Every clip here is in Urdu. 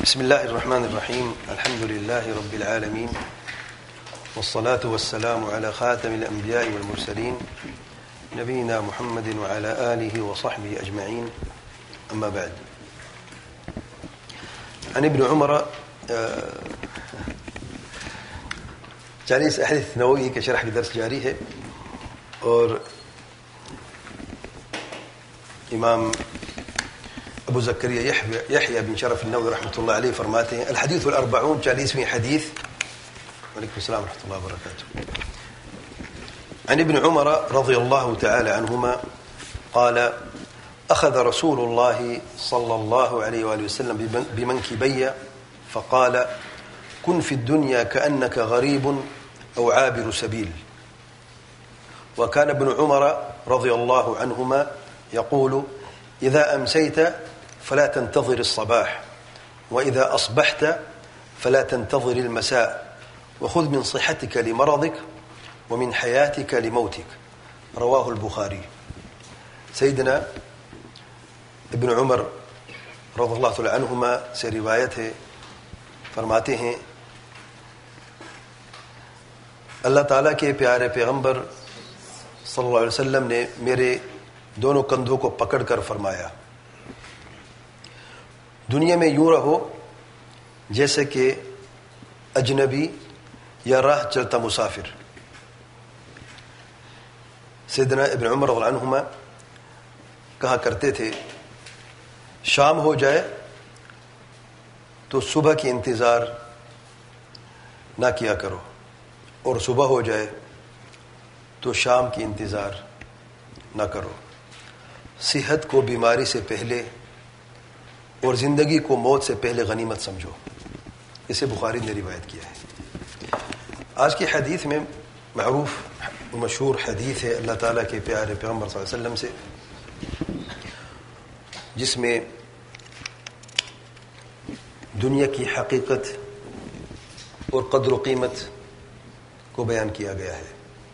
بسم الله الرحمن الرحيم. الحمد لله رب العالمين، والصلاة والسلام على خاتم الأنبياء والمرسلين نبينا محمد وعلى آله وصحبه أجمعين. أما بعد، عن ابن عمر 40 أحاديث نووي کے شرح کی درس جاری ہے، اور امام ابو زکریا یحییٰ بن شرف النووی رحمۃ اللہ علیہ فرماتے ہیں الحدیث الاربعون، 40ویں حدیث. وعلیکم السلام ورحمۃ اللہ وبرکاتہ. عن ابن عمر رضی اللہ تعالی عنہما قال أخذ رسول الله صلى الله عليه وآله وسلم بمنكبي فقال كن في الدنيا كأنك غريب أو عابر سبيل. وكان ابن عمر رضي الله عنهما يقول إذا أمسيت فلا تنتظر الصباح، وإذا أصبحت فلا تنتظر المساء، وخذ من صحتك لمرضك ومن حياتك لموتك. رواه البخاري. سیدنا ابن عمر رضی اللہ تعالی عنہما سے روایت ہے، فرماتے ہیں اللہ تعالیٰ کے پیارے پیغمبر صلی اللہ علیہ وسلم نے میرے دونوں کندھوں کو پکڑ کر فرمایا، دنیا میں یوں رہو جیسے کہ اجنبی یا راہ چلتا مسافر. سیدنا ابن عمر رضی اللہ عنہما کہا کرتے تھے شام ہو جائے تو صبح کی انتظار نہ کیا کرو، اور صبح ہو جائے تو شام کی انتظار نہ کرو. صحت کو بیماری سے پہلے اور زندگی کو موت سے پہلے غنیمت سمجھو. اسے بخاری نے روایت کیا ہے. آج کی حدیث میں معروف و مشہور حدیث ہے اللہ تعالیٰ کے پیارے پیغمبر صلی اللہ علیہ وسلم سے، جس میں دنیا کی حقیقت اور قدر و قیمت کو بیان کیا گیا ہے.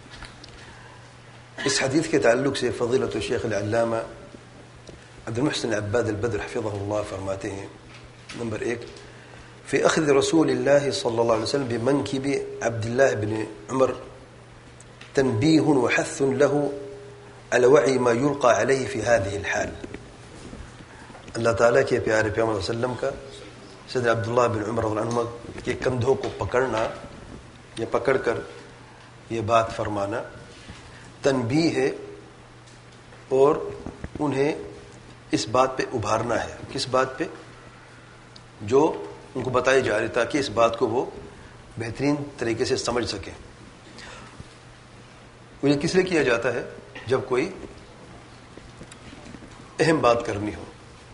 اس حدیث کے تعلق سے فضیلت الشیخ العلامہ عبد المحسن عباد البدر حفظہ اللہ فرماتے ہیں: نمبر 1، فی اخذ رسول اللہ صلی اللہ علیہ وسلم بمنکب عبد اللہ بن عمر تنبیہ وحث له على وعی ما یلقى علیہ فی هذه الحال. اللہ تعالیٰ کے پیارے پیغمبر صلی اللہ علیہ وسلم کا سیدنا عبداللہ بن عمر رضی اللہ عنہ کے کندھوں کو پکڑنا یا پکڑ کر یہ بات فرمانا تنبیہ ہے، اور انہیں اس بات پہ ابھارنا ہے. کس بات پہ؟ جو ان کو بتائی جا رہی، تاکہ اس بات کو وہ بہترین طریقے سے سمجھ سکیں. وہ یہ کس لیے کیا جاتا ہے؟ جب کوئی اہم بات کرنی ہو.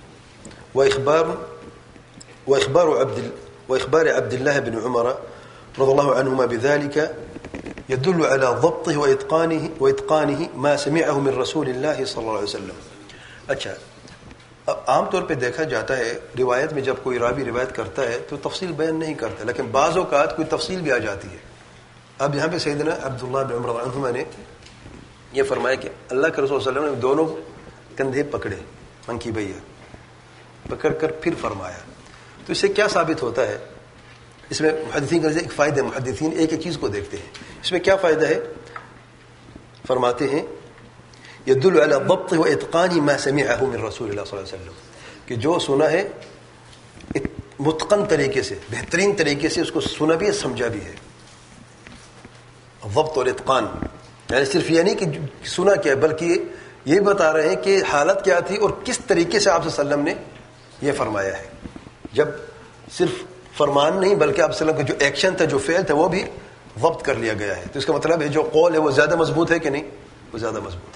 وإخبار عبد الله بن عمر رضي الله عنهما بذلك يدل على ضبطه وإتقانه ما سمعه من رسول الله صلى الله عليه وسلم. اچھا، عام طور پہ دیکھا جاتا ہے روایت میں جب کوئی راوی روایت کرتا ہے تو تفصیل بیان نہیں کرتا، لیکن بعض اوقات کوئی تفصیل بھی آ جاتی ہے. اب یہاں پہ سیدنا عبداللہ بن عمر عنہما نے یہ فرمایا کہ اللہ کے رسول صلی اللہ علیہ وسلم نے دونوں کندھے پکڑے، منکبیہ پکڑ کر پھر فرمایا. تو اس سے کیا ثابت ہوتا ہے؟ اس میں محدثین کا ایک فائدہ، محدثین ایک ایک چیز کو دیکھتے ہیں. اس میں کیا فائدہ ہے؟ فرماتے ہیں يدل على ضبط واتقان ما سمعه من رسول اللہ صلی اللہ علیہ وسلم، کہ جو سنا ہے متقن طریقے سے، بہترین طریقے سے اس کو سنا بھی ہے، سمجھا بھی ہے. ضبط اور اتقان یعنی صرف یہ نہیں کہ سنا کیا، بلکہ یہ بتا رہے ہیں کہ حالت کیا تھی اور کس طریقے سے آپ صلی اللہ علیہ وسلم نے یہ فرمایا ہے. جب صرف فرمان نہیں بلکہ آپ صلی اللہ علیہ وسلم کا جو ایکشن تھا، جو فعل تھا، وہ بھی ضبط کر لیا گیا ہے. تو اس کا مطلب ہے جو قول ہے وہ زیادہ مضبوط ہے کہ نہیں؟ وہ زیادہ مضبوط ہے.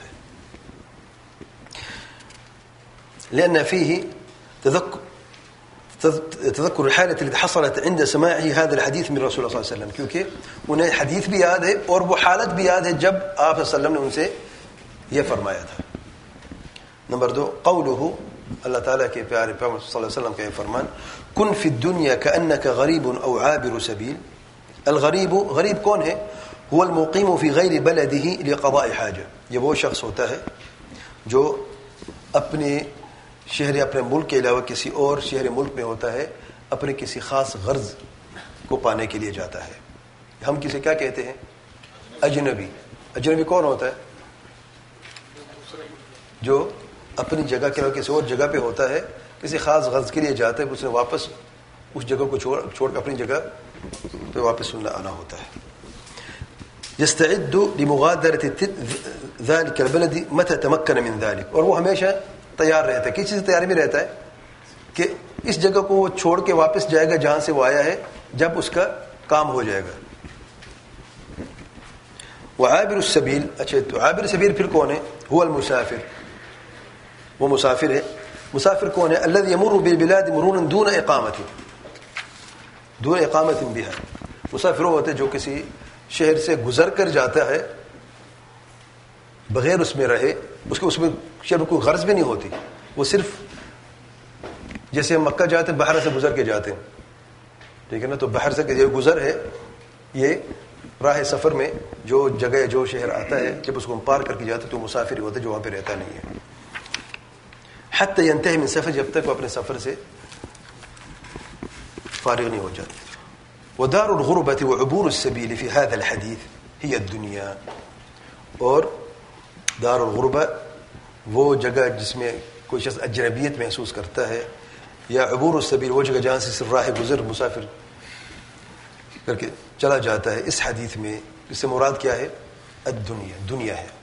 لأن فيه تذكر الحالة التي حصلت عند سماعه هذا الحديث من رسول الله صلى الله عليه وسلم، کیونکہ انہیں حدیث بھی یاد ہے اور وہ حالت بھی یاد ہے جب آپ صلی اللہ علیہ وسلم نے ان سے یہ فرمایا تھا. نمبر 2، قوله، اللہ تعالیٰ کے پیارے پیغمبر صلی اللہ علیہ وسلم کا یہ فرمان: کن فی الدنیا کأنک غریب او عابر سبیل. الغریب، غریب کون ہے؟ هو المقیم فی غیر بلده لقضاء حاجہ. یہ وہ شخص ہوتا ہے جو اپنے شہر اپنے ملک کے علاوہ کسی اور شہر ملک میں ہوتا ہے اپنے کسی خاص غرض کو پانے کے لیے جاتا ہے. ہم کسے کیا کہتے ہیں؟ اجنبی. اجنبی کون ہوتا ہے؟ جو اپنی جگہ کے کسی اور جگہ پہ ہوتا ہے, کسی خاص غرض کے لیے جاتا ہے, اس نے واپس اس جگہ کو چھوڑ کر اپنی جگہ پہ واپس آنا ہوتا ہے. يستعد لمغادرة ذلك البلد متى تمكن من ذلك, اور وہ ہمیشہ تیار رہتا ہے. کس چیز تیاری میں رہتا ہے؟ کہ اس جگہ کو وہ چھوڑ کے واپس جائے گا جہاں سے وہ آیا ہے جب اس کا کام ہو جائے گا. وعابر السبيل, اچھا تو عابر السبيل پھر کون ہے؟ هو المسافر, وہ مسافر ہے. مسافر کون ہے؟ الذي يمر بالبلاد مرورا دون اقامه بها. مسافر وہ ہوتا ہے جو کسی شہر سے گزر کر جاتا ہے بغیر اس میں رہے, اس میں شہر میں کوئی غرض بھی نہیں ہوتی, وہ صرف جیسے ہم مکہ جاتے ہیں بحر سے گزر کے جاتے ہیں, ٹھیک ہے نا, تو بحر سے یہ گزر ہے, یہ راہ سفر میں جو جگہ جو شہر آتا ہے جب اس کو ہم پار کر کے جاتے تو مسافر ہوتا ہے جو وہاں پہ رہتا نہیں ہے. حتی ينتهي من سفر, جب تک وہ اپنے سفر سے فارغ نہیں ہو جاتے. ودار الغربة وعبور السبيل في هذا الحديث هي الدنيا, اور دار الغربة وہ جگہ جس میں کوئی شخص اجنبیت محسوس کرتا ہے, یا عبور السبیل وہ جگہ جہاں سے صرف راہ گزر مسافر کر کے چلا جاتا ہے. اس حدیث میں اس سے مراد کیا ہے؟ الدنیا, دنیا ہے.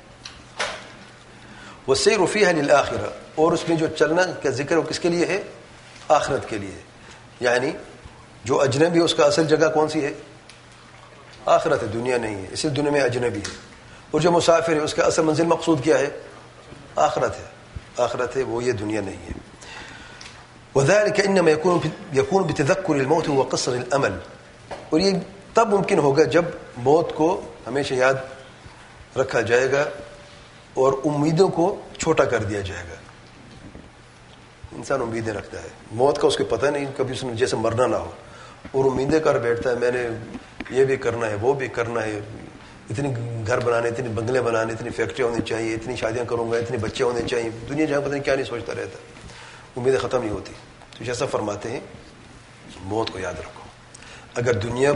والسیر فیها للآخرہ, اور اس میں جو چلنا کا ذکر وہ کس کے لیے ہے؟ آخرت کے لیے. یعنی جو اجنبی ہے اس کا اصل جگہ کون سی ہے؟ آخرت ہے, دنیا نہیں ہے, اس لیے دنیا میں اجنبی ہے. اور جو مسافر ہے اس کا اصل منزل مقصود کیا ہے؟ آخرت ہے, آخرت ہے, وہ یہ دنیا نہیں ہے. وذلك انما يكون بتذكر الموت وقصر الامل, اور یہ تب ممکن ہوگا جب موت کو ہمیشہ یاد رکھا جائے گا اور امیدوں کو چھوٹا کر دیا جائے گا. انسان امیدیں رکھتا ہے, موت کا اس کو پتہ نہیں, کبھی اس نے جیسے مرنا نہ ہو, اور امیدیں کر بیٹھتا ہے میں نے یہ بھی کرنا ہے وہ بھی کرنا ہے, اتنی گھر بنانے, اتنی بنگلے بنانے, اتنی فیکٹریاں ہونی چاہیے, اتنی شادیاں کروں گا, اتنے بچے ہونے چاہیے. دنیا جہاں پتہ نہیں کیا نہیں سوچتا رہتا, امیدیں ختم نہیں ہوتی. تو جیسا فرماتے ہیں موت کو یاد رکھو. اگر دنیا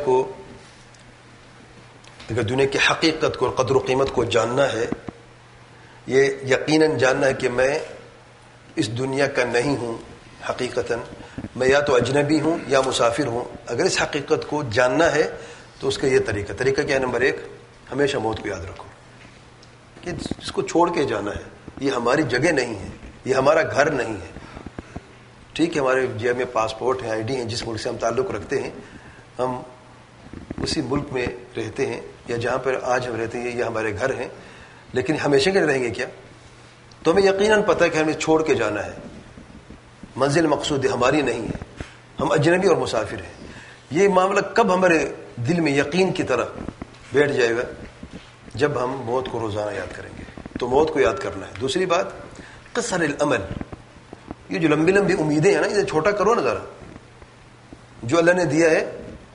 کی حقیقت کو اور قدر و قیمت کو جاننا ہے, یہ یقیناً جاننا ہے کہ میں اس دنیا کا نہیں ہوں, حقیقتاً میں یا تو اجنبی ہوں یا مسافر ہوں. اگر اس حقیقت کو جاننا ہے تو اس کا یہ طریقہ کیا ہے؟ نمبر 1, ہمیشہ موت کو یاد رکھو کہ اس کو چھوڑ کے جانا ہے. یہ ہماری جگہ نہیں ہے, یہ ہمارا گھر نہیں ہے. ٹھیک ہے, ہمارے جیب میں پاسپورٹ ہے, آئی ڈی ہیں, جس ملک سے ہم تعلق رکھتے ہیں, ہم اسی ملک میں رہتے ہیں, یا جہاں پر آج ہم رہتے ہیں یہ ہمارے گھر ہیں, لیکن ہمیشہ کے رہیں گے کیا؟ تو ہمیں یقیناً پتہ ہے کہ ہمیں چھوڑ کے جانا ہے, منزل مقصود ہماری نہیں ہے, ہم اجنبی اور مسافر ہیں. یہ معاملہ کب ہمارے دل میں یقین کی طرح بیٹھ جائے گا؟ جب ہم موت کو روزانہ یاد کریں گے. تو موت کو یاد کرنا ہے. دوسری بات, قصر الامل, یہ جو لمبی لمبی امیدیں ہیں نا, یہ چھوٹا کرو نا ذرا. جو اللہ نے دیا ہے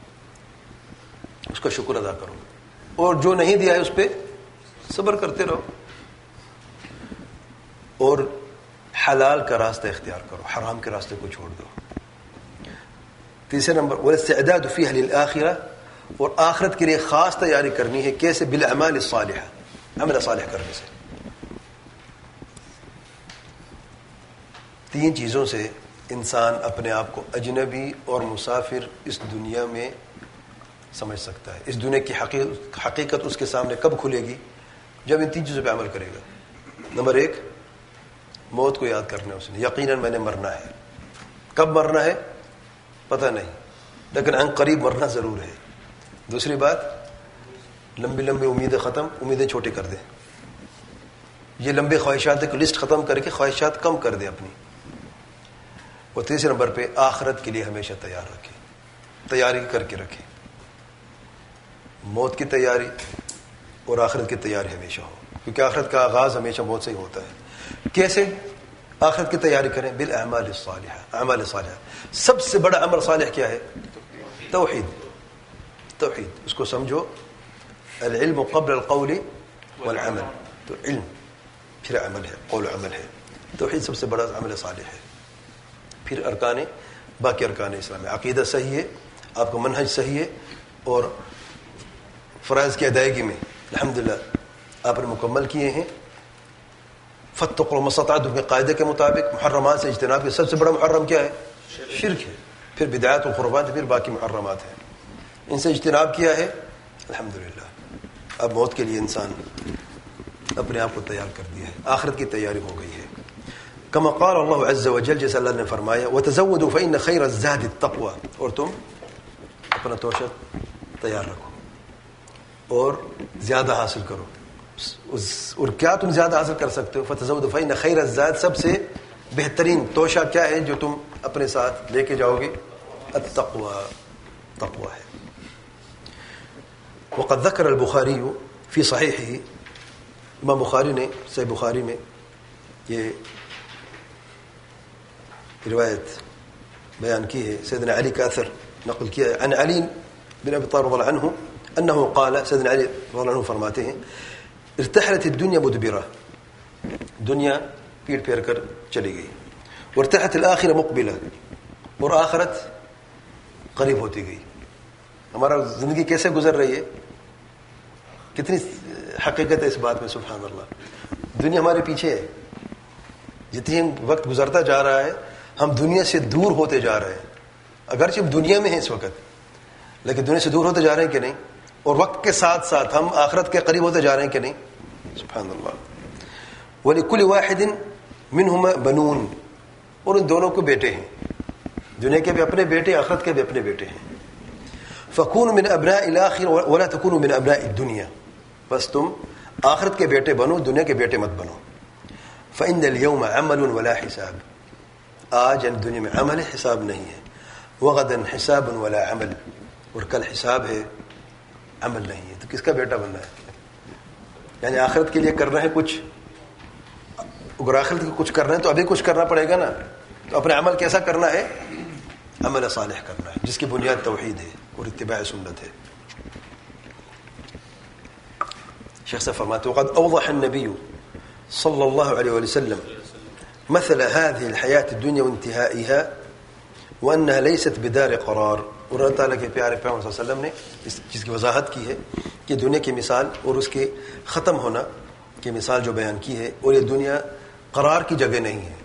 اس کا شکر ادا کرو, اور جو نہیں دیا ہے اس پہ صبر کرتے رہو, اور حلال کا راستہ اختیار کرو, حرام کے راستے کو چھوڑ دو. تیسرے نمبر, والاستعداد فيها للآخرة, اور آخرت کے لیے خاص تیاری کرنی ہے. کیسے؟ بالاعمال الصالحہ, عمل صالح کرنے سے. 3 چیزوں سے انسان اپنے آپ کو اجنبی اور مسافر اس دنیا میں سمجھ سکتا ہے. اس دنیا کی حقیقت اس کے سامنے کب کھلے گی؟ جب ان 3 چیزوں پہ عمل کرے گا. نمبر 1, موت کو یاد کرنا ہے اس نے, یقیناً میں نے مرنا ہے. کب مرنا ہے پتہ نہیں, لیکن عن قریب مرنا ضرور ہے. دوسری بات, لمبی لمبی امیدیں ختم, امیدیں چھوٹی کر دیں. یہ لمبے خواہشات کی لسٹ ختم کر کے خواہشات کم کر دیں اپنی. اور تیسرے نمبر پہ, آخرت کے لیے ہمیشہ تیار رکھیں, تیاری کر کے رکھیں. موت کی تیاری اور آخرت کی تیاری ہمیشہ ہو, کیونکہ آخرت کا آغاز ہمیشہ موت سے ہی ہوتا ہے. کیسے آخرت کی تیاری کریں؟ بالاعمال الصالحہ, اعمال صالحہ. سب سے بڑا عمل صالح کیا ہے؟ توحید. توحید اس کو سمجھو, العلم قبل القول والعمل. تو علم پھر عمل ہے, قول عمل ہے. توحید سب سے بڑا عمل صالح ہے. پھر ارکان باقی ارکان اسلام ہے. عقیدہ صحیح ہے, آپ کا منہج صحیح ہے, اور فرائض کی ادائیگی میں الحمدللہ آپ نے مکمل کیے ہیں. فاتقوا ما استطعتم کے قاعدے کے مطابق محرمات سے اجتناب. کے سب سے بڑا محرم کیا ہے؟ شرک ہے. پھر بدعات و قربات, پھر باقی محرمات ہیں. ان سے اجتناب کیا ہے الحمدللہ. اب موت کے لیے انسان اپنے آپ کو تیار کر دیا ہے, آخرت کی تیاری ہو گئی ہے. کما قال اللہ عز وجل, جیسے اللہ نے فرمایا وتزودوا فإن خیر الزاد التقوى, اور تم اپنا توشہ تیار رکھو اور زیادہ حاصل کرو. اور کیا تم زیادہ حاصل کر سکتے ہو؟ فتزودوا فإن خیر الزاد, سب سے بہترین توشہ کیا ہے جو تم اپنے ساتھ لے کے جاؤ گے؟ التقوى, تقوی ہے. وقد ذکر البخاری فی صحیحہ, امام بخاری نے صحیح بخاری میں یہ روایت بیان کی ہے, سیدنا علی کا اثر نقل کیا ہے. عن علی بن ابی طالب رضی اللہ عنہ انه قال, سیدنا علی رضی اللہ عنہ فرماتے ہیں ارتحلت الدنيا مدبرہ, دنیا پیٹ پھیر کر چلی گئی. وارتحلت الآخرة مقبلہ, اور آخرت قریب ہوتی گئی. ہمارا زندگی کیسے گزر رہی ہے, کتنی حقیقت ہے اس بات میں, سبحان اللہ. دنیا ہمارے پیچھے ہے, جتنی وقت گزرتا جا رہا ہے ہم دنیا سے دور ہوتے جا رہے ہیں. اگرچہ ہم دنیا میں ہیں اس وقت, لیکن دنیا سے دور ہوتے جا رہے ہیں کہ نہیں, اور وقت کے ساتھ ساتھ ہم آخرت کے قریب ہوتے جا رہے ہیں کہ نہیں, سبحان اللہ. وَلِكُلِّ وَاحِدٍ مِّنْهُمَا بَنُونَ, اور ان دونوں کو بیٹے ہیں, دنیا کے بھی اپنے بیٹے, آخرت کے بھی اپنے بیٹے ہیں. فَكُونُوا مِنْ أَبْنَاءِ الْآخِرَةِ وَلَا تَكُونُوا مِنْ أَبْنَاءِ الدُّنْيَا, بس تم آخرت کے بیٹے بنو, دنیا کے بیٹے مت بنو. فَإِنَّ الْيَوْمَ عَمَلٌ وَلَا حِسَابٌ, آج یعنی دنیا میں عمل ہے, حساب نہیں ہے. وَغَدًا حِسَابٌ وَلَا عَمَلٌ, اور کل حساب ہے, عمل نہیں ہے. تو کس کا بیٹا بننا ہے؟ یعنی آخرت کے لیے کرنا ہے کچھ, اگر آخرت کے کچھ کرنا ہے تو ابھی کچھ کرنا پڑے گا نا. تو اپنے عمل کیسا کرنا ہے؟ عمل صالح کرنا ہے, جس کی بنیاد توحید ہے اور اتباع سنت ہے. شیخ سے فرماتے وقد اوضح النبی صلی اللہ علیہ وسلم مثل هذه الحياة الدنيا وانتهائها وانها ليست بدار قرار. اور اللہ تعالیٰ کے پیارے پیغمبر صلی اللہ علیہ وسلم نے اس چیز کی وضاحت کی ہے کہ دنیا کی مثال اور اس کے ختم ہونا کی مثال جو بیان کی ہے, اور یہ دنیا قرار کی جگہ نہیں ہے.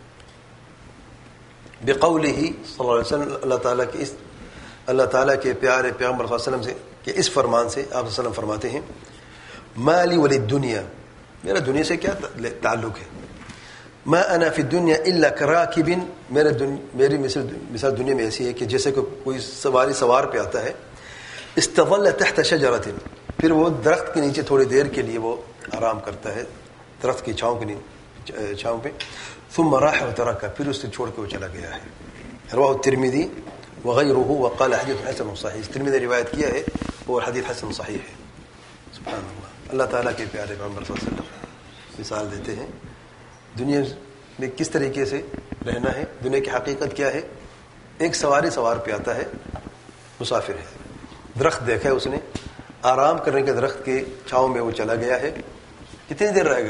بقولہ صلی اللہ علیہ وسلم, اللہ تعالیٰ کے پیارے پیغمبر صلی اللہ علیہ وسلم سے کہ اس فرمان سے آپ صلی اللہ علیہ وسلم فرماتے ہیں مالی وللدنیا, میرا دنیا سے کیا تعلق ہے. ما انا فی الدنیا الا کراکب, میری مثال دنیا میں ایسی ہے کہ جیسے کہ کوئی سواری سوار پہ آتا ہے, استظل تحت شجرۃ, پھر وہ درخت کے نیچے تھوڑی دیر کے لیے وہ آرام کرتا ہے, درخت کی چھاؤں پہ. ثم راح وترک, پھر اس سے چھوڑ کے وہ چلا گیا ہے. رواہ الترمذی وغیرہ وقال حدیث حسن صحیح, ترمذی نے روایت کیا ہے اور حدیث حسن صحیح ہے. سبحان اللہ. اللہ تعالیٰ کے پیارے پیغمبر صلی اللہ علیہ وسلم مثال دیتے ہیں دنیا میں کس طریقے سے رہنا ہے. دنیا کی حقیقت کیا ہے؟ ایک سواری سوار پہ آتا ہے, مسافر ہے, درخت دیکھا ہے اس نے, آرام کرنے کے درخت کے چھاؤں میں وہ چلا گیا ہے. کتنی دیر رہے گا؟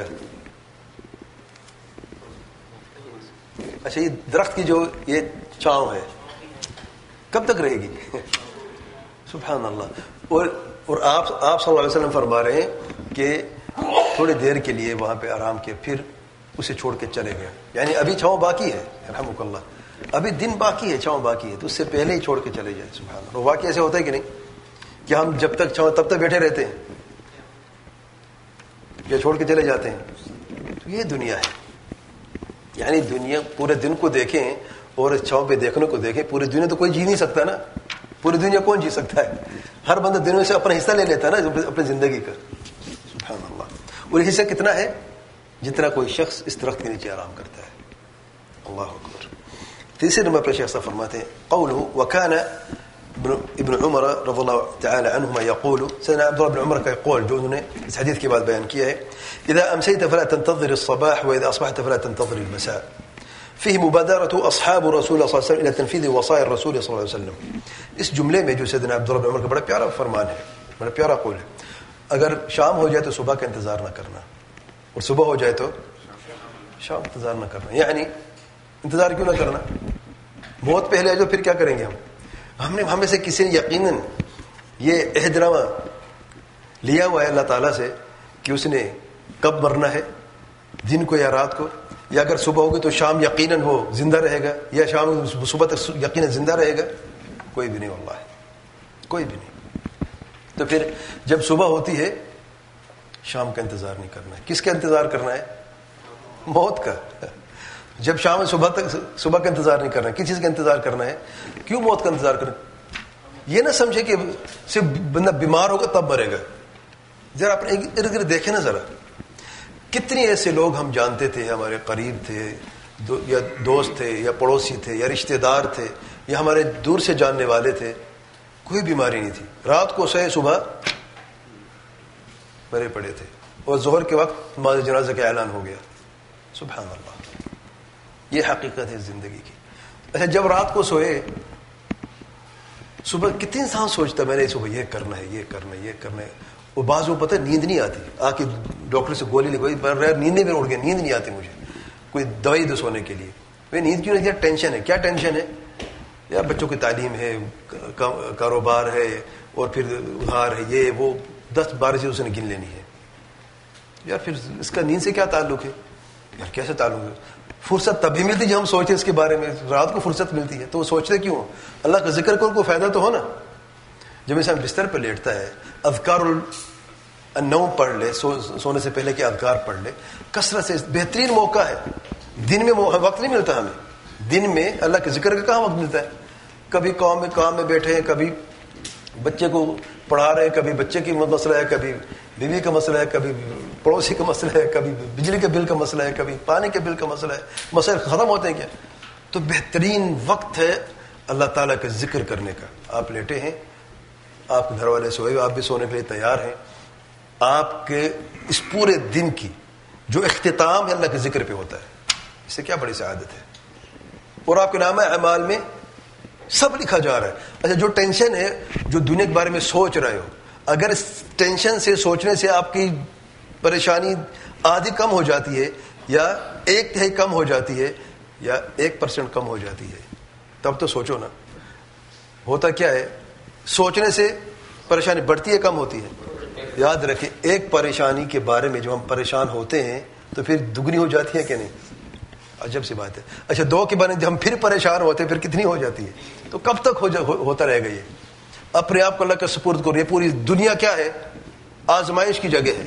اچھا, یہ درخت کی جو یہ چھاؤں ہے کب تک رہے گی؟ سبحان اللہ. اور آپ صلی اللہ علیہ وسلم فرما رہے ہیں کہ تھوڑی دیر کے لیے وہاں پہ آرام کیا, پھر اسے چھوڑ کے چلے گئے. یعنی ابھی چھاؤں باقی ہے, رحمک اللہ, ابھی دن باقی ہے, چھاؤں باقی ہے, تو اس سے پہلے ہی چھوڑ کے چلے جائے. سبحان اللہ. واقعی ایسے ہوتا ہے کہ نہیں کہ ہم جب تک چھاؤں تب تک بیٹھے رہتے ہیں یا چھوڑ کے چلے جاتے ہیں. تو یہ دنیا ہے. یعنی دنیا پورے دن کو دیکھیں اور چھاؤں پہ دیکھنے کو دیکھیں, پوری دنیا تو کوئی جی نہیں سکتا نا. پوری دنیا کون جی سکتا ہے؟ ہر بندہ دنیا سے اپنا حصہ لے لیتا ہے نا اپنی زندگی کا. سبحان اللہ. اور حصہ کتنا ہے؟ جتنا کوئی شخص اس درخت کے نیچے آرام کرتا ہے. اللہ اکبر. تیسرے نمبر پر شیخ صاحب فرماتے ہیں قوله وكان ابن عمر رضی اللہ تعالی عنہما یقول, سیدنا عبداللہ بن عمر کا قول جو انہوں نے اس حدیث کے بعد بیان کیا ہے, اذا امسیت فلا تنتظر الصباح واذا اصبحت فلا تنتظر المساء. فيه مبادرة اصحاب رسول الله صلی اللہ علیہ وسلم الى تنفيذ وصايا الرسول صلی اللہ علیہ وسلم. اس جملے میں جو سیدنا عبداللہ بن عمر کا بڑا پیارا فرمان ہے, بڑا پیارا قول ہے. اگر شام ہو جائے تو صبح کا انتظار نہ کرنا, اور صبح ہو جائے تو شام انتظار نہ کرنا. یعنی انتظار کیوں نہ کرنا؟ موت پہلے ہے جو پھر کیا کریں گے ہم میں سے کسی نے یقیناً یہ عہدنامہ لیا ہوا ہے اللہ تعالیٰ سے کہ اس نے کب مرنا ہے، دن کو یا رات کو، یا اگر صبح ہوگی تو شام یقیناً وہ زندہ رہے گا، یا شام صبح تک یقیناً زندہ رہے گا؟ کوئی بھی نہیں واللہ، کوئی بھی نہیں۔ تو پھر جب صبح ہوتی ہے شام کا انتظار نہیں کرنا ہے۔ کس کا انتظار کرنا ہے؟ موت کا۔ جب شام صبح تک صبح کا انتظار نہیں کرنا ہے، کس چیز کا انتظار کرنا ہے؟ کیوں موت کا انتظار کرنا؟ یہ نہ سمجھے کہ صرف بندہ بیمار ہوگا تب مرے گا۔ ذرا اپنے ارد گرد دیکھیں نا ذرا، کتنے ایسے لوگ ہم جانتے تھے، ہمارے قریب تھے، یا دوست تھے، یا پڑوسی تھے، یا رشتہ دار تھے، یا ہمارے دور سے جاننے والے تھے، کوئی بیماری نہیں تھی، رات کو سوئے صبح مرے پڑے تھے، اور ظہر کے وقت نماز جنازہ کا اعلان ہو گیا۔ سبحان اللہ، یہ حقیقت ہے زندگی کی۔ اچھا، جب رات کو سوئے صبح کتنے انسان سوچتا ہے میں نے صبح یہ کرنا ہے، یہ کرنا ہے، یہ کرنا ہے، اور بعض وہ پتہ نیند نہیں آتی، آ کے ڈاکٹر سے گولی لگوائی، نیند میں اڑ گیا، نیند نہیں آتی مجھے، کوئی دوائی دو سونے کے لیے۔ میں نیند کیوں نہیں؟ ٹینشن ہے۔ کیا ٹینشن ہے؟ یا بچوں کی تعلیم ہے، کاروبار ہے، اور پھر ادھار ہے، یہ وہ 10-12 چیز اس نے گن لینی ہے۔ یار پھر اس کا نیند سے کیا تعلق ہے؟ یار کیسے تعلق ہے؟ فرصت تبھی ملتی جب ہم سوچیں اس کے بارے میں، رات کو فرصت ملتی ہے تو وہ سوچتے کیوں؟ اللہ کا ذکر کرو، کوئی فائدہ تو ہو نا۔ جب انسان بستر پہ لیٹتا ہے، اذکار النوم پڑھ لے، سونے سے پہلے کے اذکار پڑھ لے، کثرت سے بہترین موقع ہے۔ دن میں وقت نہیں ملتا ہمیں، دن میں اللہ کے ذکر کا کہاں وقت ملتا ہے؟ کبھی کام میں بیٹھے ہیں، کبھی بچے کو پڑھا رہے ہیں، کبھی بچے کی مسئلہ ہے، کبھی بیوی کا مسئلہ ہے، کبھی پڑوسی کا مسئلہ ہے، کبھی بجلی کے بل کا مسئلہ ہے، کبھی پانی کے بل کا مسئلہ ہے، مسائل ختم ہوتے ہیں کیا؟ تو بہترین وقت ہے اللہ تعالیٰ کا ذکر کرنے کا۔ آپ لیٹے ہیں، آپ کے گھر والے سوئے ہوئے، آپ بھی سونے کے لیے تیار ہیں، آپ کے اس پورے دن کی جو اختتام ہے اللہ کے ذکر پہ ہوتا ہے، اس سے کیا بڑی سعادت ہے۔ اور آپ کے نامہ اعمال میں سب لکھا جا رہا ہے۔ اچھا، جو ٹینشن ہے، جو دنیا کے بارے میں سوچ رہے ہو، اگر اس ٹینشن سے سوچنے سے آپ کی پریشانی آدھی کم ہو جاتی ہے، یا 1/3 کم ہو جاتی ہے، یا 1% کم ہو جاتی ہے، تب تو سوچو نا۔ ہوتا کیا ہے؟ سوچنے سے پریشانی بڑھتی ہے کم ہوتی ہے؟ یاد رکھیں، ایک پریشانی کے بارے میں جب ہم پریشان ہوتے ہیں تو پھر دگنی ہو جاتی ہے کہ نہیں؟ عجب سی بات ہے۔ اچھا، 2 کے بارے میں جب ہم پھر پریشان ہوتے ہیں پھر کتنی ہو جاتی ہے؟ تو کب تک ہوتا رہے گا یہ؟ اپنے آپ کو اللہ کا سپرد کرو۔ یہ پوری دنیا کیا ہے؟ آزمائش کی جگہ ہے۔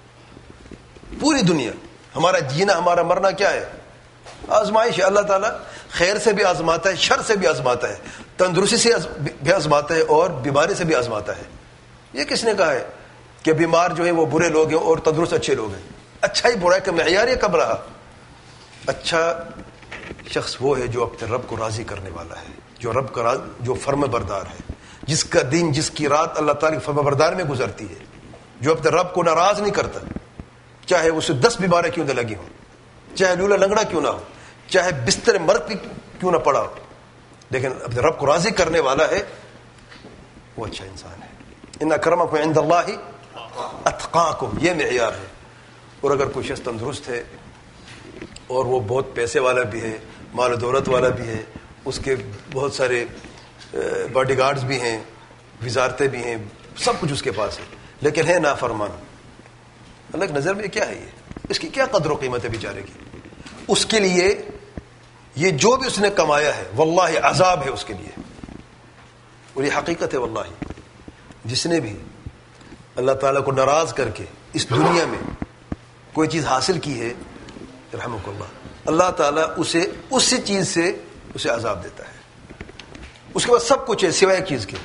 پوری دنیا، ہمارا جینا، ہمارا مرنا کیا ہے؟ آزمائش ہے۔ اللہ تعالیٰ خیر سے بھی آزماتا ہے، شر سے بھی آزماتا ہے، تندرستی سے بھی آزماتا ہے، اور بیماری سے بھی آزماتا ہے۔ یہ کس نے کہا ہے کہ بیمار جو ہے وہ برے لوگ ہیں اور تندرست اچھے لوگ ہیں؟ اچھا ہی برا کا معیار یہ کب رہا؟ اچھا شخص وہ ہے جو اپنے رب کو راضی کرنے والا ہے، جو رب کا جو فرم بردار ہے، جس کا دن، جس کی رات اللہ تعالیٰ کی فرم بردار میں گزرتی ہے، جو اپنے رب کو ناراض نہیں کرتا، چاہے اسے 10 بیماریں کیوں نہ لگی ہوں، چاہے لولا لنگڑا کیوں نہ ہو، چاہے بستر مرگ کیوں نہ پڑا ہو، لیکن اپنے رب کو راضی کرنے والا ہے، وہ اچھا انسان ہے۔ ان اکرمکم عند اللہ اتقاکم، یہ معیار ہے۔ اور اگر کوئی شخص تندرست ہے اور وہ بہت پیسے والا بھی ہے، مال و دولت والا بھی ہے، اس کے بہت سارے باڈی گارڈز بھی ہیں، وزارتیں بھی ہیں، سب کچھ اس کے پاس ہے، لیکن ہے نافرمان، اللہ کی نظر میں کیا ہے؟ یہ اس کی کیا قدر و قیمت ہے بیچارے کی؟ اس کے لیے یہ جو بھی اس نے کمایا ہے واللہ عذاب ہے اس کے لیے، اور یہ حقیقت ہے واللہ۔ جس نے بھی اللہ تعالیٰ کو ناراض کر کے اس دنیا میں کوئی چیز حاصل کی ہے، رحمک اللہ، اللہ تعالیٰ اسے اسی چیز سے اسے عذاب دیتا ہے۔ اس کے بعد سب کچھ ہے سوائے ایک چیز کے،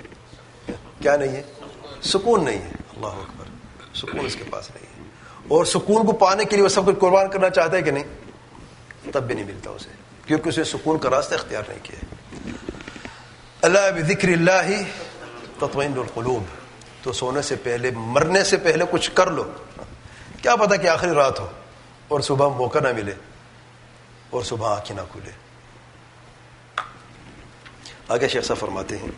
کیا نہیں ہے؟ سکون نہیں ہے۔ اللہ اکبر، سکون اس کے پاس نہیں ہے، اور سکون کو پانے کے لیے وہ سب کچھ قربان کرنا چاہتا ہے کہ نہیں؟ تب بھی نہیں ملتا اسے، کیونکہ اسے سکون کا راستہ اختیار نہیں کیا۔ اللہ بذکر اللہ تطمئن القلوب، تو سونے سے پہلے، مرنے سے پہلے کچھ کر لو، کیا پتا کہ آخری رات ہو اور صبح موقع نہ ملے اور صبح آنکھیں نہ کھلے۔ آگے شیخ صاحب فرماتے ہیں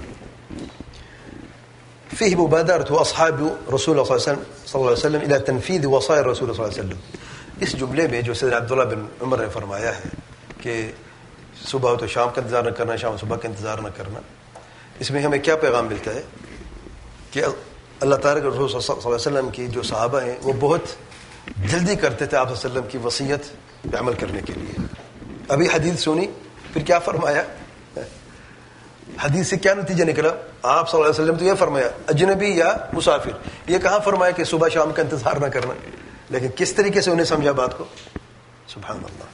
فيه مبادرة أصحاب رسول الله صلى الله عليه وسلم إلى تنفيذ وصايا الرسول صلى الله عليه وسلم۔ اس جملے میں جو سیدنا عبداللہ بن عمر نے فرمایا ہے کہ صبح ہو تو شام کا انتظار نہ کرنا, شام صبح کا انتظار نہ کرنا. اس میں ہمیں کیا پیغام ملتا ہے کہ اللہ تعالیٰ کے رسول صلی اللہ علیہ وسلم کی جو صحابہ ہیں وہ بہت جلدی کرتے تھے آپ صلی اللہ علیہ وسلم کی وصیت پہ عمل کرنے کے لیے. ابھی حدیث سنی, پھر کیا فرمایا, حدیث سے کیا نتیجہ نکلا؟ آپ صلی اللہ علیہ وسلم تو یہ فرمایا اجنبی یا مسافر, یہ کہاں فرمایا کہ صبح شام کا انتظار نہ کرنا, لیکن کس طریقے سے انہیں سمجھا بات کو. سبحان اللہ.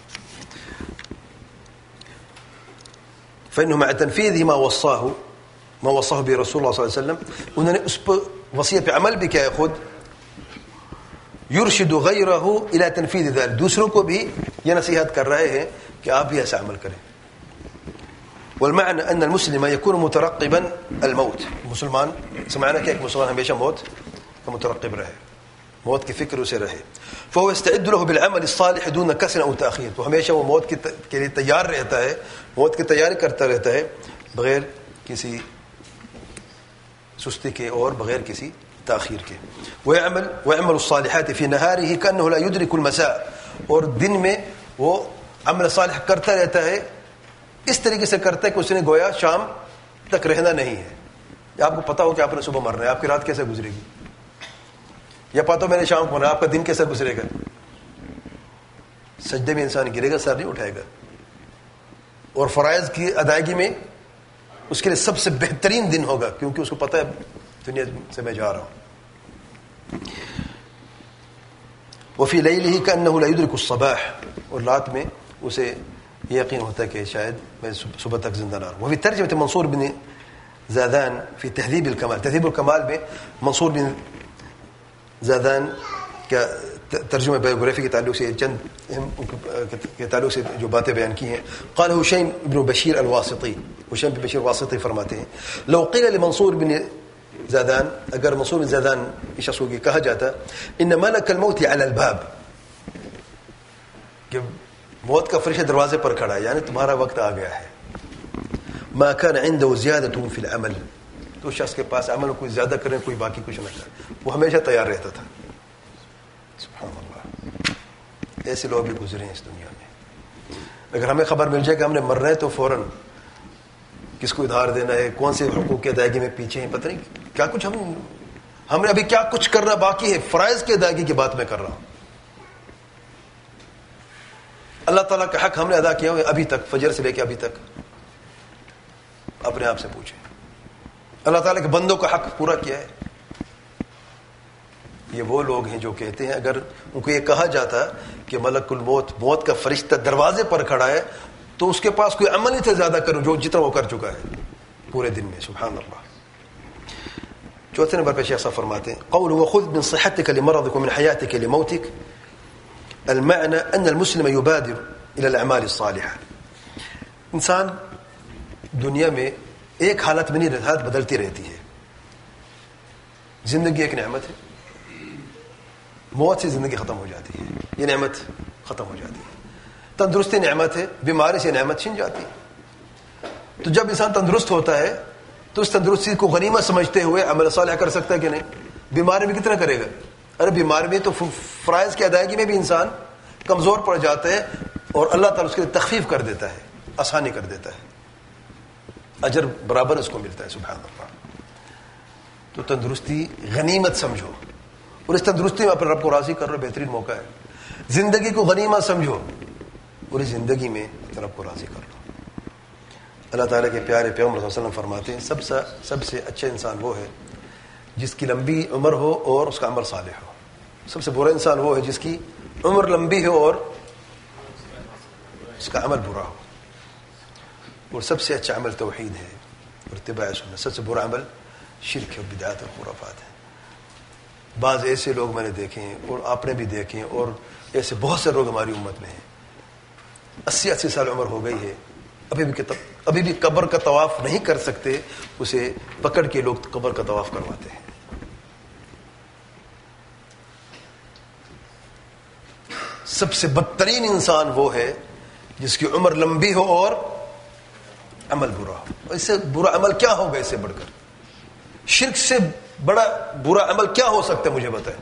فإنه مع تنفيذه ما وصاه به رسول اللہ صلی اللہ علیہ وسلم, انہوں نے اس پر وصیت پہ عمل بھی کیا ہے خود. يرشد غيره الى تنفيذ ذلك, دوسروں کو بھی یہ نصیحت کر رہے ہیں کہ آپ بھی ایسا عمل کریں. والمعنى ان المسلم يكون مترقبا الموت, مسلمان سمعنا کہ ایک مسلمان ہمیشہ موت کا مترقب رہے, موت کی فکر اسے رہے. فهو يستعد له بالعمل الصالح دون كسل او تاخير, تو ہمیشہ وہ موت کے لیے تیار رہتا ہے, موت کی تیاری کرتا رہتا ہے بغیر کسی سستی کے اور بغیر کسی تاخیر کے. ويعمل الصالحات في نهاره كأنه لا يدرك المساء, اور دن میں وہ عمل صالح کرتا رہتا ہے اس طریقے سے کرتا ہے کہ اس نے گویا شام تک رہنا نہیں ہے. آپ کو پتا ہو کہ آپ نے صبح مرنا ہے, آپ کی رات کیسے گزرے گی, یا پتا ہو میں نے شام کو مرنا, آپ کا دن کیسے گزرے گا. سجدے میں انسان گرے گا, سر نہیں اٹھائے گا, اور فرائض کی ادائیگی میں اس کے لیے سب سے بہترین دن ہوگا, کیونکہ اس کو پتا ہے دنیا سے میں جا رہا ہوں. وفي ليله كأنه لا يدرك الصباح, اور رات میں اسے یقین ہوتا ہے کہ شاید میں صبح تک زندہ نہ رہوں. وفي ترجمة منصور بن زادان في تهذيب الكمال, تهذيب الكمال میں منصور بن زادان کا ترجمہ بایوگرافی کے تعلق سے چند کے تعلق سے جو باتیں بیان کی ہیں. قال هشيم بن بشير الواسطي, هشيم بن بشير الواسطي فرماتے ہیں لو قيل لمنصور بن زادان, اگر منصور بن زادان اس شخص کو کہا جاتا ان ملک الموت على الباب, کہ موت کا فرشتہ دروازے پر کھڑا ہے, یعنی تمہارا وقت آ گیا ہے. ما كان عنده زيادة في العمل, تو شخص کے پاس عمل کوئی زیادہ کرے کوئی باقی کچھ نہ کرے, وہ ہمیشہ تیار رہتا تھا. سبحان اللہ, ایسے لوگ بھی گزرے ہیں اس دنیا میں. اگر ہمیں خبر مل جائے کہ ہم نے مرنا ہے تو فوراً کس کو ادھار دینا ہے, کون سے حقوق کی ادائیگی میں پیچھے ہیں, پتہ نہیں کیا کچھ ہم نے ابھی کیا کچھ کرنا باقی ہے. فرائض کی ادائیگی کی بات میں کر رہا ہوں. اللہ تعالیٰ کا حق ہم نے ادا کیا ہوئے ابھی تک, فجر سے لے کے ابھی تک. اپنے آپ سے پوچھیں, اللہ تعالیٰ کے بندوں کا حق پورا کیا ہے؟ یہ وہ لوگ ہیں جو کہتے ہیں اگر ان کو یہ کہا جاتا کہ ملک الموت, موت کا فرشتہ دروازے پر کھڑا ہے, تو اس کے پاس کوئی عمل نہیں تھا زیادہ کروں جو جتنا وہ کر چکا ہے پورے دن میں. سبحان اللہ. چوتھے نمبر پہ شیخ صاحب فرماتے ہیں قول وخذ من صحتك لمرضك ومن حياتك لموتك, المعنى ان المسلم يبادر الى الاعمال الصالحه. انسان دنیا میں ایک حالت میں نہیں رہتا, حالت بدلتی رہتی ہے. زندگی ایک نعمت ہے, موت سے زندگی ختم ہو جاتی ہے, یہ نعمت ختم ہو جاتی ہے. تندرستی نعمت ہے, بیماری سے نعمت چھن جاتی ہے. تو جب انسان تندرست ہوتا ہے تو اس تندرستی کو غنیمت سمجھتے ہوئے عمل صالح کر سکتا ہے کہ نہیں. بیماری میں کتنا کرے گا, ارے بیماری میں تو فرائض کی ادائیگی میں بھی انسان کمزور پڑ جاتا ہے, اور اللہ تعالیٰ اس کے لیے تخفیف کر دیتا ہے, آسانی کر دیتا ہے, اجر برابر اس کو ملتا ہے. سبحان اللہ. تو تندرستی غنیمت سمجھو, اور اس تندرستی میں اپنے رب کو راضی کر رہے, بہترین موقع ہے. زندگی کو غنیمت سمجھو, اور اس زندگی میں اپنے رب کو راضی کر لو. اللہ تعالیٰ کے پیارے پیغمبر صلی اللہ علیہ وسلم فرماتے ہیں سب سے اچھا انسان وہ ہے جس کی لمبی عمر ہو اور اس کا عمل صالح ہو. سب سے برا انسان وہ ہے جس کی عمر لمبی ہو اور اس کا عمل برا ہو. اور سب سے اچھا عمل توحید ہے اور اتباع سنت. سب سے برا عمل شرک ہے, بدعات اور خرافات ہے. بعض ایسے لوگ میں نے دیکھے ہیں اور آپ نے بھی دیکھے ہیں, اور ایسے بہت سے لوگ ہماری امت میں ہیں 80 سال عمر ہو گئی ہے, ابھی بھی قبر کا طواف نہیں کر سکتے, اسے پکڑ کے لوگ قبر کا طواف کرواتے ہیں. سب سے بدترین انسان وہ ہے جس کی عمر لمبی ہو اور عمل برا ہو. اس سے برا عمل کیا ہوگا اس سے بڑھ کر؟ شرک سے بڑا برا عمل کیا ہو سکتا ہے مجھے بتائیں.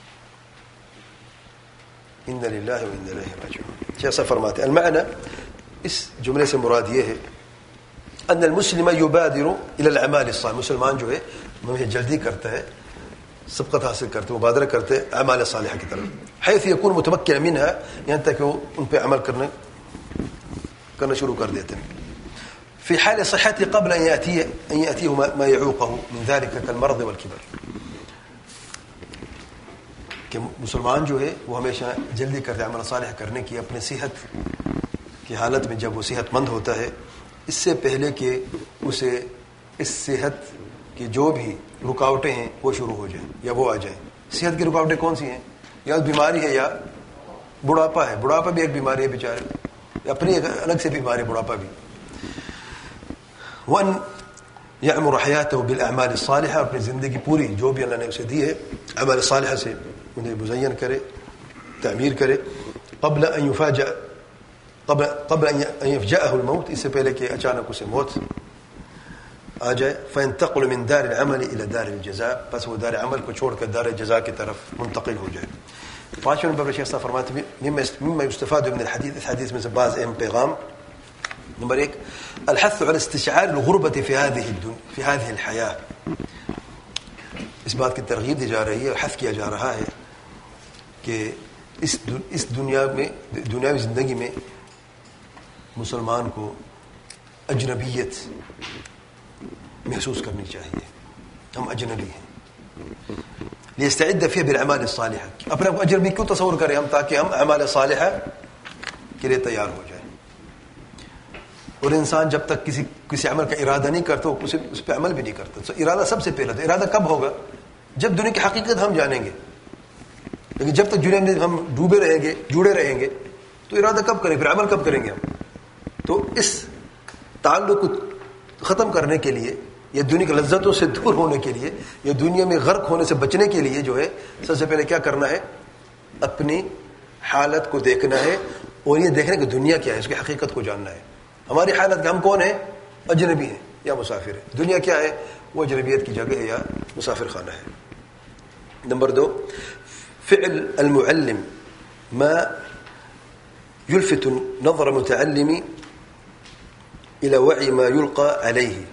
ان للہ و انا الیہ راجعون. جیسا فرماتے ہیں المعنى اس جملے سے مراد یہ ہے ان المسلم یبادر الى الاعمال الصالحہ، مسلمان جو ہے ہمیشہ جلدی کرتا ہے، سبقت حاصل کرتے، مبادرہ کرتے اعمال صالحہ کی طرف، حيث يكون متمكنا منها، یہاں تک کہ وہ ان پہ عمل کرنا شروع کر دیتے ہیں. في حال صحته قبل ان ياتيه ما يعوقه من ذلك كالمرض والكبر، کہ مسلمان جو ہے وہ ہمیشہ جلدی کرتے عمل صالح کرنے کی اپنے صحت کی حالت میں، جب وہ صحت مند ہوتا ہے، اس سے پہلے کہ اسے اس صحت کی جو بھی رکاوٹیں ہیں وہ شروع ہو جائیں یا وہ آ جائیں. صحت کی رکاوٹیں کون سی ہیں؟ یا بیماری ہے یا بڑھاپا ہے. بڑھاپا بھی ایک بیماری ہے بیچارے، اپنی ایک الگ سے بیماری بڑھاپا بھی. وَأَنْ يَعْمُرَ حَيَاتَهُ بِالْأَعْمَالِ الصَّالِحَةِ، اپنی زندگی پوری جو بھی اللہ نے اسے دی ہے اعمال صالحہ سے انہیں مزین کرے، تعمیر کرے. قبل ان يفجأه الموت، اس سے پہلے کہ اچانک اسے موت آ جائے. فينتقل من دار العمل الى دار الجزاء، پس وہ دار عمل کو چھوڑ کر دار جزاء کی طرف منتقل ہو جائے. پانچویں نمبر پر شیخ صاحب فرماتے ہیں مما يستفاد من الحديث، اس حدیث میں سے بعض اہم پیغام. نمبر 1 الحث على استشعار الغربة في هذه الحياة، اس بات کی ترغیب دی جا رہی ہے، حث کیا جا رہا ہے کہ اس دنیاوی زندگی میں مسلمان کو اجنبیت محسوس کرنی چاہیے. ہم اجنبی ہیں. لیستعد فیہ بالاعمال الصالحہ، اپنے کو اجنبی کیوں تصور کریں ہم؟ تاکہ ہم اعمال صالحہ کے لیے تیار ہو جائیں. اور انسان جب تک کسی عمل کا ارادہ نہیں کرتا اس پہ عمل بھی نہیں کرتا. تو ارادہ سب سے پہلے، تو ارادہ کب ہوگا؟ جب دنیا کی حقیقت ہم جانیں گے. لیکن جب تک دنیا میں ہم ڈوبے رہیں گے، جڑے رہیں گے، تو ارادہ کب کریں، پھر عمل کب کریں گے ہم؟ تو اس تعلق کو ختم کرنے کے لیے، یہ دنیا کی لذتوں سے دور ہونے کے لیے، یہ دنیا میں غرق ہونے سے بچنے کے لیے جو ہے سب سے پہلے کیا کرنا ہے؟ اپنی حالت کو دیکھنا ہے، اور یہ دیکھنا کہ دنیا کیا ہے، اس کی حقیقت کو جاننا ہے. ہماری حالت کہ ہم کون ہیں؟ اجنبی ہیں یا مسافر ہیں. دنیا کیا ہے؟ وہ اجنبیت کی جگہ ہے یا مسافر خانہ ہے. نمبر 2 فعل المعلم ما يلفت نظر المتعلم إلى وعي ما يلقى عليه،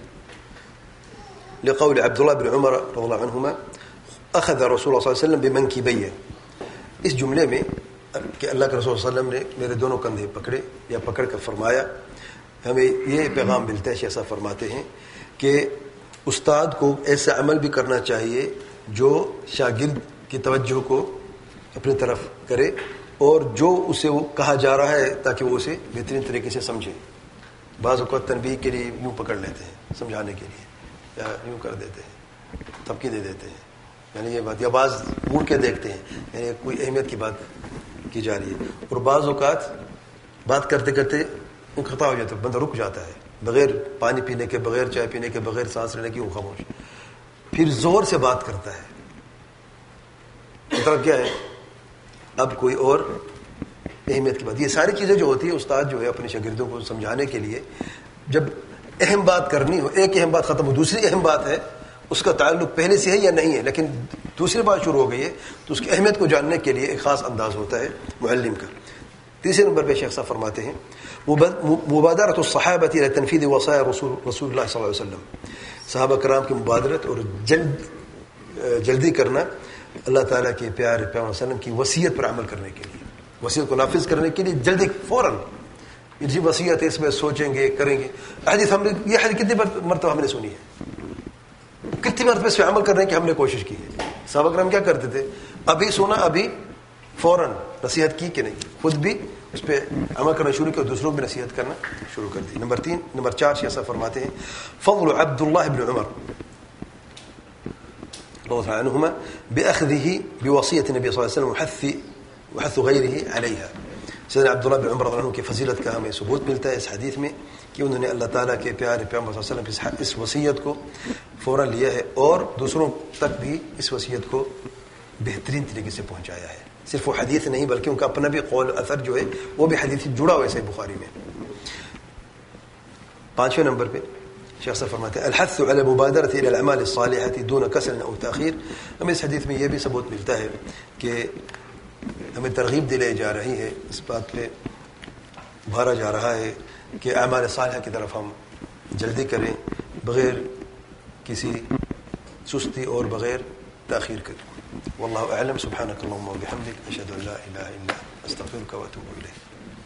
لقول عبد الله بن عمر رضي الله عنهما أخذ رسول الله صلى الله عليه وسلم بمنكبيه. اس جملے میں کہ اللہ کے رسول صلی اللہ علیہ وسلم نے میرے دونوں کندھے پکڑے یا پکڑ کر فرمایا، ہمیں یہ پیغام ملتا ہے. شیخ صاحب فرماتے ہیں کہ استاد کو ایسا عمل بھی کرنا چاہیے جو شاگرد کی توجہ کو اپنی طرف کرے، اور جو اسے وہ کہا جا رہا ہے تاکہ وہ اسے بہترین طریقے سے سمجھے. بعض اوقات تنبیہ کے لیے یوں پکڑ لیتے ہیں، سمجھانے کے لیے، یا یوں کر دیتے ہیں، تبکہ دے دیتے ہیں، یعنی یہ بات، یا بعض مڑ کے دیکھتے ہیں، یعنی کوئی اہمیت کی بات کی جا رہی ہے. اور بعض اوقات بات کرتے کرتے انقطاع ہو جاتا ہے، بندہ رک جاتا ہے، بغیر پانی پینے کے، بغیر چائے پینے کے، بغیر سانس لینے کی، وہ خاموش، پھر زور سے بات کرتا ہے. مطلب کیا ہے؟ اب کوئی اور اہمیت کی بات. یہ ساری چیزیں جو ہوتی ہے، استاد جو ہے اپنے شاگردوں کو سمجھانے کے لیے جب اہم بات کرنی ہو، ایک اہم بات ختم ہو، دوسری اہم بات ہے، اس کا تعلق پہلے سے ہے یا نہیں ہے، لیکن دوسری بات شروع ہو گئی ہے، تو اس کی اہمیت کو جاننے کے لیے ایک خاص انداز ہوتا ہے معلم کا. تیسرے نمبر پہ شیخ صاحب فرماتے ہیں مبادرۃ الصحابہ الی تنفیذ وصایا رسول اللہ صلی اللہ علیہ وسلم، صحابہ کرام کی مبادرت اور جلدی کرنا اللہ تعالیٰ کے پیارے پیغمبر صلی اللہ علیہ وسلم کی وصیت پر عمل کرنے کے لیے، وصیت کو نافذ کرنے کے لیے جلدی، فوراً. یہ جی وصیت ہے، اس میں سوچیں گے، کریں گے. حدیث ہم نے، یہ حدیث کتنی مرتبہ ہم نے سنی ہے، کتنی مرتبہ اس پہ عمل کرنے کی ہم نے کوشش کی ہے. صحابہ کرام کیا کرتے تھے؟ ابھی سنا، ابھی فوراً نصیحت کی کہ نہیں، خود بھی اس پہ عمل کرنا شروع کیا، دوسروں بھی نصیحت کرنا شروع کر دی. نمبر 4 شیخ صاحب فرماتے ہیں فضل عبداللہ بن عمر رضی اللہ عنہما بأخذه بوصیة النبی صلی اللہ علیہ وسلم وحث غیرہ علیہا. سیدنا عبداللہ بن عمر رضی اللہ عنہ کی فضیلت کا ہمیں ثبوت ملتا ہے اس حدیث میں کہ انہوں نے اللہ تعالیٰ کے پیارے پیغمبر صلی اللہ علیہ وسلم کی اس وصیت کو فوراً لیا ہے، اور دوسروں تک بھی اس وصیت کو بہترین طریقے سے پہنچایا ہے. صرف وہ حدیث نہیں بلکہ ان کا اپنا بھی قول اثر جو ہے وہ بھی حدیث سے جڑا ہوا ہے صحیح بخاری میں. 5ویں نمبر پہ شیخ صاحب فرماتے ہیں الحث علی مبادرۃ الی الاعمال الصالحۃ دون کسل او تاخیر. ہمیں اس حدیث میں یہ بھی ثبوت ملتا ہے کہ ہمیں ترغیب دلائی جا رہی ہے، اس بات پہ ابھارا جا رہا ہے کہ اعمال صالحہ کی طرف ہم جلدی کریں بغیر کسی سستی اور بغیر تاخیر کریں. واللہ اعلم. سبحانک اللہم و بحمدک اشہد ان لا الہ الا انت استغفرک و اتوب الیک.